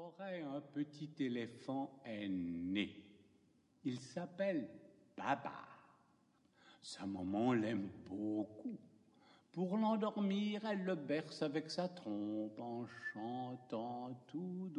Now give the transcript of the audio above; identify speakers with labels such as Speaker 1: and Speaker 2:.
Speaker 1: forêt, un petit éléphant est né. Il s'appelle Babar. Sa maman l'aime beaucoup. Pour l'endormir, elle le berce avec sa trompe en chantant tout